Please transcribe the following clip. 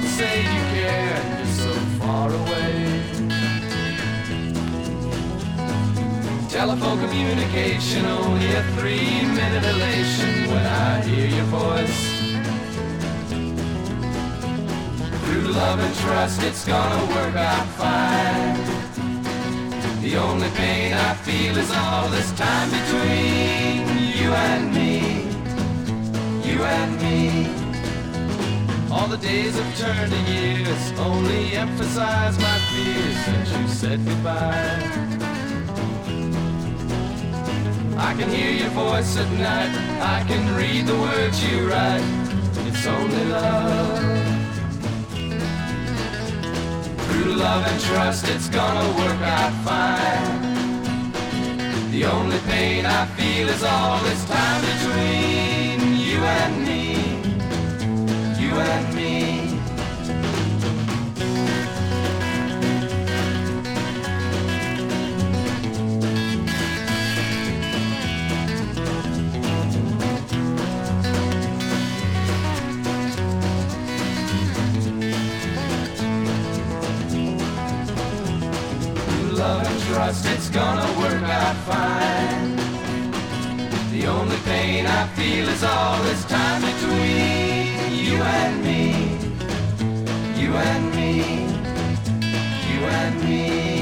don't say you care, and you're so far away. Telephone communication, only a 3-minute elation when I hear your voice. Through love and trust, it's gonna work out fine. The only pain I feel is all this time between you and me, you and me. All the days have turned to years, only emphasize my fears since you said goodbye. I can hear your voice at night, I can read the words you write. It's only love. Through love and trust, it's gonna work out fine. The only pain I feel is all this time between you and me, you and me. Love and trust, it's gonna work out fine. The only pain I feel is all this time between you and me, you and me, you and me.